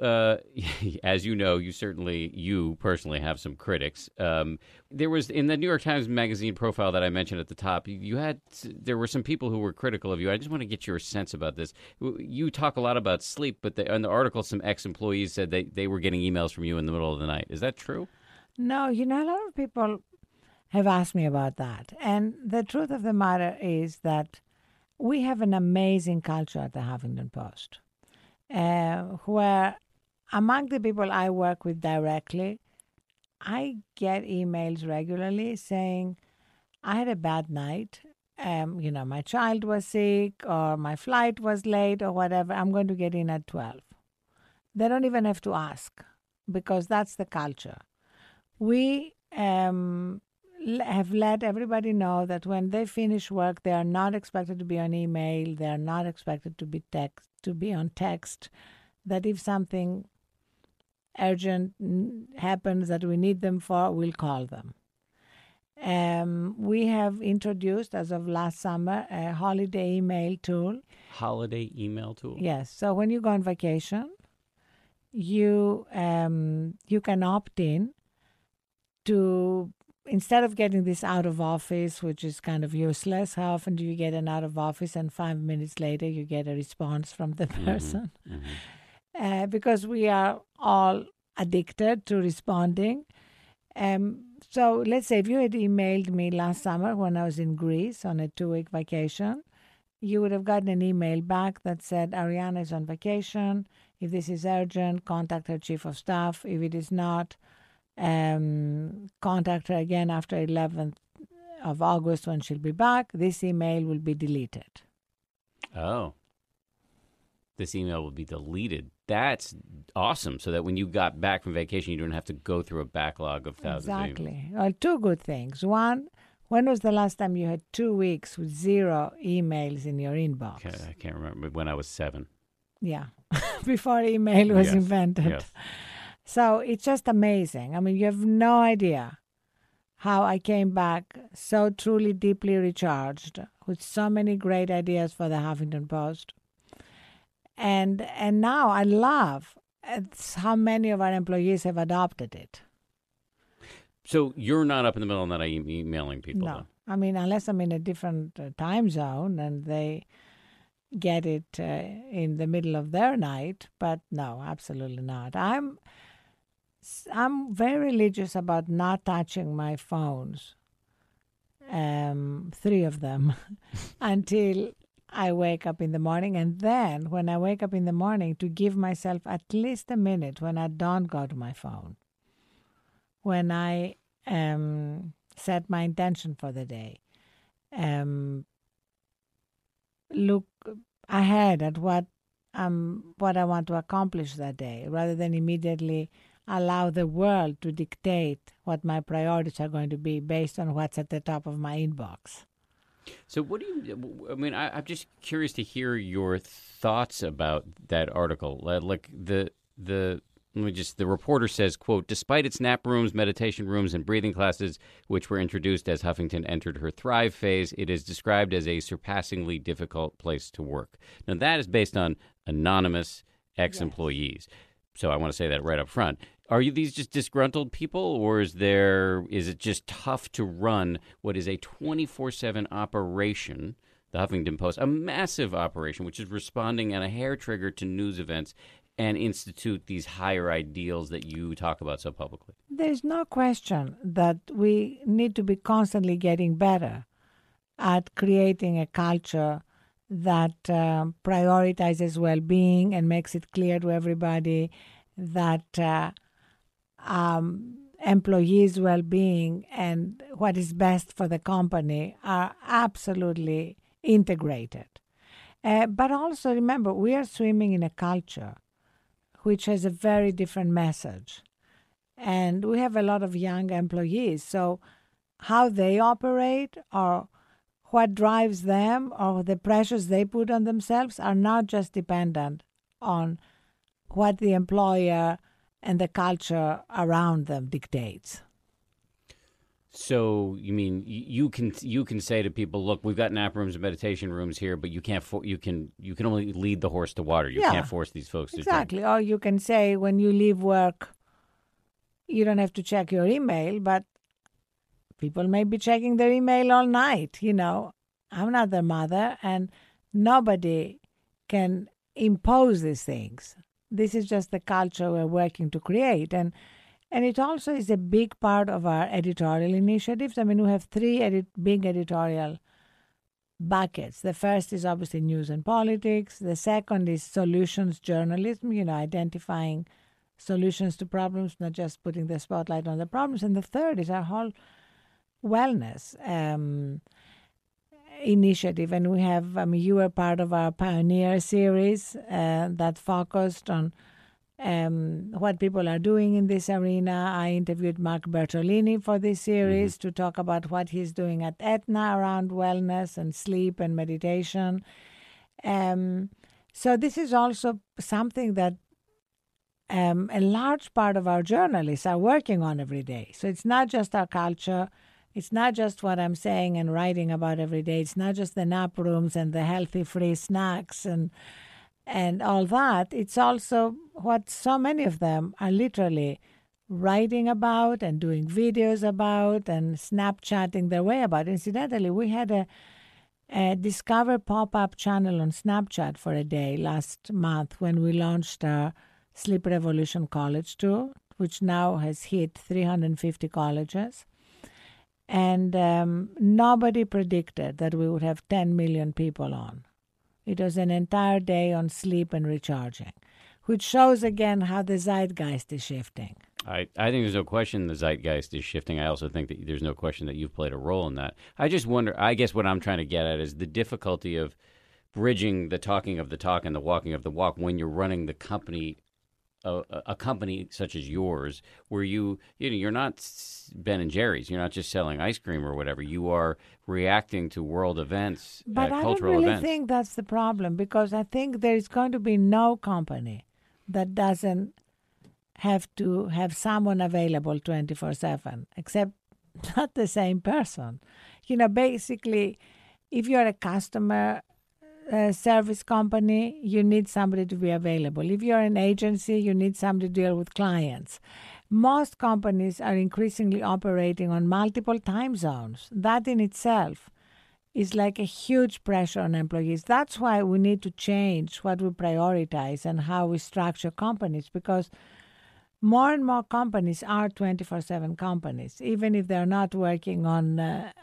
as you know, you personally have some critics. There was, in the New York Times Magazine profile that I mentioned at the top, there were some people who were critical of you. I just want to get your sense about this. You talk a lot about sleep, but in the article, some ex-employees said they were getting emails from you in the middle of the night. Is that true? No, a lot of people have asked me about that. And the truth of the matter is that we have an amazing culture at the Huffington Post, where among the people I work with directly, I get emails regularly saying, I had a bad night. My child was sick, or my flight was late, or whatever. I'm going to get in at 12. They don't even have to ask, because that's the culture. We have let everybody know that when they finish work, they are not expected to be on email. They are not expected to be on text. That if something urgent happens that we need them for, we'll call them. We have introduced, as of last summer, a holiday email tool. Holiday email tool? Yes. So when you go on vacation, you can opt in to, instead of getting this out of office, which is kind of useless. How often do you get an out of office and 5 minutes later you get a response from the person? Because we are all addicted to responding. So let's say if you had emailed me last summer when I was in Greece on a 2-week vacation, you would have gotten an email back that said, Arianna is on vacation. If this is urgent, contact her chief of staff. If it is not, contact her again after 11th of August when she'll be back. This email will be deleted. Oh. This email will be deleted. That's awesome. So that when you got back from vacation, you don't have to go through a backlog of thousands of emails. Exactly. Well, two good things. One, when was the last time you had 2 weeks with 0 emails in your inbox? Okay, I can't remember. When I was 7. Yeah. Before email was invented. Yes. So it's just amazing. I mean, you have no idea how I came back so truly deeply recharged with so many great ideas for the Huffington Post. And now I love how many of our employees have adopted it. So you're not up in the middle of the night emailing people? No. Though. I mean, unless I'm in a different time zone and they get it in the middle of their night. But no, absolutely not. I'm very religious about not touching my phones, 3 of them, until I wake up in the morning. And then when I wake up in the morning, to give myself at least a minute when I don't go to my phone, when I set my intention for the day, look ahead at what I want to accomplish that day, rather than immediately allow the world to dictate what my priorities are going to be based on what's at the top of my inbox. So what do you, I mean, I'm just curious to hear your thoughts about that article. Like the reporter says, quote, despite its nap rooms, meditation rooms, and breathing classes, which were introduced as Huffington entered her Thrive phase, it is described as a surpassingly difficult place to work. Now, that is based on anonymous ex-employees. Yes. So I want to say that right up front. Are these just disgruntled people, or is it just tough to run what is a 24/7 operation, the Huffington Post, a massive operation, which is responding at a hair trigger to news events and institute these higher ideals that you talk about so publicly? There's no question that we need to be constantly getting better at creating a culture that prioritizes well-being and makes it clear to everybody that employees' well-being and what is best for the company are absolutely integrated. But also remember, we are swimming in a culture which has a very different message. And we have a lot of young employees. So how they operate or what drives them or the pressures they put on themselves are not just dependent on what the employer and the culture around them dictates. So you mean you can say to people, look, we've got nap rooms and meditation rooms here, but you can't you can only lead the horse to water. You can't force these folks to exactly. Or you can say when you leave work, you don't have to check your email, but people may be checking their email all night. You know, I'm not their mother, and nobody can impose these things. This is just the culture we're working to create. And it also is a big part of our editorial initiatives. I mean, we have 3 big editorial buckets. The first is obviously news and politics. The second is solutions journalism, identifying solutions to problems, not just putting the spotlight on the problems. And the third is our whole wellness initiative. And we have, you were part of our Pioneer series that focused on what people are doing in this arena. I interviewed Mark Bertolini for this series to talk about what he's doing at Aetna around wellness and sleep and meditation. So this is also something that a large part of our journalists are working on every day. So it's not just our culture. It's not just what I'm saying and writing about every day. It's not just the nap rooms and the healthy free snacks and all that. It's also what so many of them are literally writing about and doing videos about and Snapchatting their way about. Incidentally, we had a Discover pop-up channel on Snapchat for a day last month when we launched our Sleep Revolution College Tour, which now has hit 350 colleges. And nobody predicted that we would have 10 million people on. It was an entire day on sleep and recharging, which shows again how the zeitgeist is shifting. I think there's no question the zeitgeist is shifting. I also think that there's no question that you've played a role in that. I just wonder, I guess what I'm trying to get at is the difficulty of bridging the talking of the talk and the walking of the walk when you're running the company, a company such as yours, where you're not Ben and Jerry's. You're not just selling ice cream or whatever. You are reacting to world events, but cultural events. I don't really think that's the problem, because I think there is going to be no company that doesn't have to have someone available 24/7, except not the same person. Basically, if you're a customer service company, you need somebody to be available. If you're an agency, you need somebody to deal with clients. Most companies are increasingly operating on multiple time zones. That in itself is like a huge pressure on employees. That's why we need to change what we prioritize and how we structure companies, because more and more companies are 24/7 companies, even if they're not working on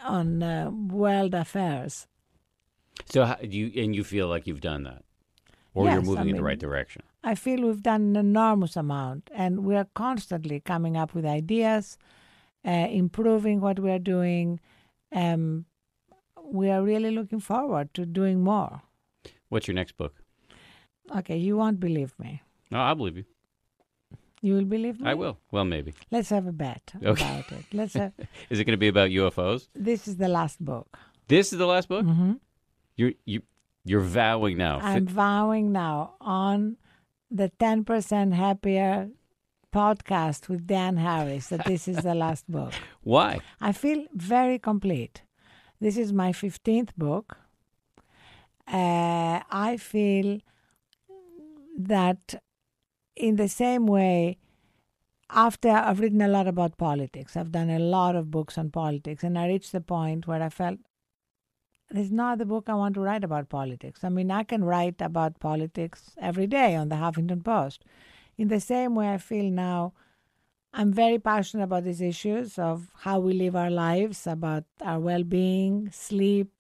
world affairs. So you feel like you've done that, or Yes, you're moving in the right direction? I feel we've done an enormous amount, and we are constantly coming up with ideas, improving what we are doing. We are really looking forward to doing more. What's your next book? Okay, you won't believe me. No, I'll believe you. You will believe me? I will. Well, maybe. Let's have a bet about it. Is it going to be about UFOs? This is the last book. This is the last book? Mm-hmm. You're vowing now. I'm vowing now on the 10% Happier podcast with Dan Harris that this is the last book. Why? I feel very complete. This is my 15th book. I feel that in the same way, after I've written a lot about politics, I've done a lot of books on politics, and I reached the point where I felt there's no other book I want to write about politics. I mean, I can write about politics every day on the Huffington Post. In the same way, I feel now I'm very passionate about these issues of how we live our lives, about our well-being, sleep,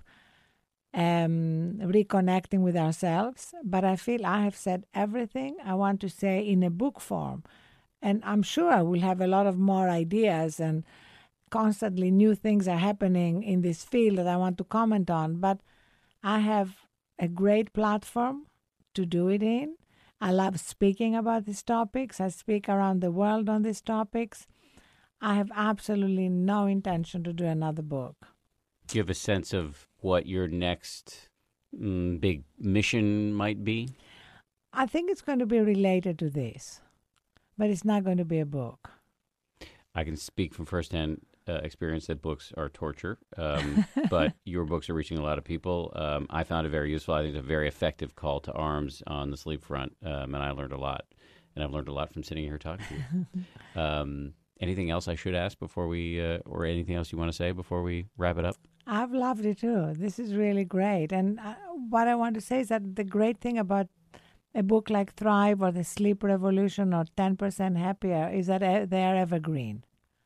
reconnecting with ourselves. But I feel I have said everything I want to say in a book form. And I'm sure we'll have a lot of more ideas, and constantly new things are happening in this field that I want to comment on. But I have a great platform to do it in. I love speaking about these topics. I speak around the world on these topics. I have absolutely no intention to do another book. Do you have a sense of what your next big mission might be? I think it's going to be related to this, but it's not going to be a book. I can speak from firsthand experience that books are torture, but your books are reaching a lot of people. I found it very useful. I think it's a very effective call to arms on the sleep front, and I learned a lot. And I've learned a lot from sitting here talking to you. Anything else I should ask before we, or anything else you want to say before we wrap it up? I've loved it too. This is really great. And what I want to say is that the great thing about a book like Thrive or The Sleep Revolution or 10% Happier is that they are evergreen.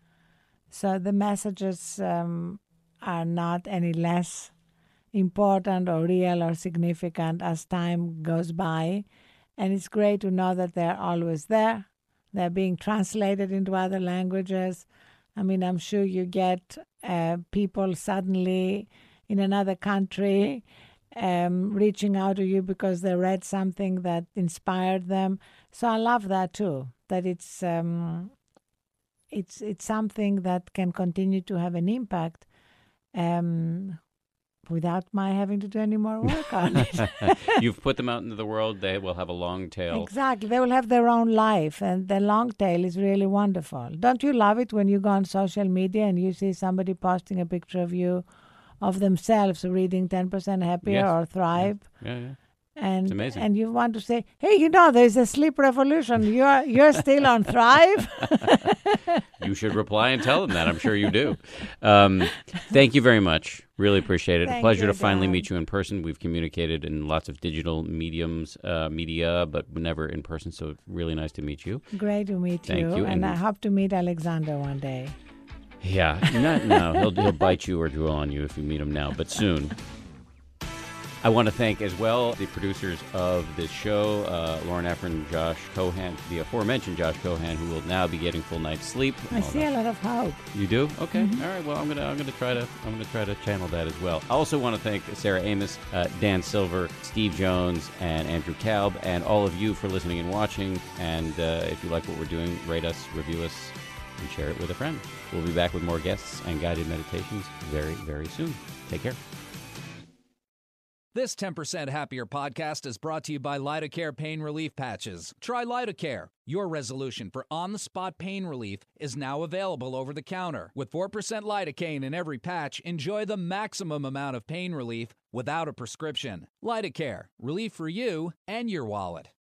So the messages are not any less important or real or significant as time goes by. And it's great to know that they're always there. They're being translated into other languages. I mean, I'm sure you get people suddenly in another country reaching out to you because they read something that inspired them. So I love that too. That it's something that can continue to have an impact without my having to do any more work on it. You've put them out into the world. They will have a long tail. Exactly. They will have their own life, and the long tail is really wonderful. Don't you love it when you go on social media and you see somebody posting a picture of you, of themselves reading 10% Happier Yes. or Thrive? Yeah. And, It's amazing. and you want to say, hey, there's a sleep revolution. You're still on Thrive? You should reply and tell them that. I'm sure you do. Thank you very much. Really appreciate it. A Thank pleasure you, to finally Dan. meet you in person. We've communicated in lots of digital media, but never in person. So really nice to meet you. Great to meet Thank you, And and- I hope to meet Alexander one day. Yeah, not now. He'll bite you or drool on you if you meet him now, but soon. I want to thank as well the producers of this show, Lauren Efron, Josh Cohan, the aforementioned Josh Cohan, who will now be getting full night's sleep. I see a lot of hope. You do? Okay. All right. Well, I'm gonna try to channel that as well. I also want to thank Sarah Amos, Dan Silver, Steve Jones, and Andrew Kalb, and all of you for listening and watching. And if you like what we're doing, rate us, review us, and share it with a friend. We'll be back with more guests and guided meditations very, very soon. Take care. This 10% Happier podcast is brought to you by Lidocare Pain Relief Patches. Try Lidocare. Your resolution for on-the-spot pain relief is now available over the counter. With 4% lidocaine in every patch, enjoy the maximum amount of pain relief without a prescription. Lidocare. Relief for you and your wallet.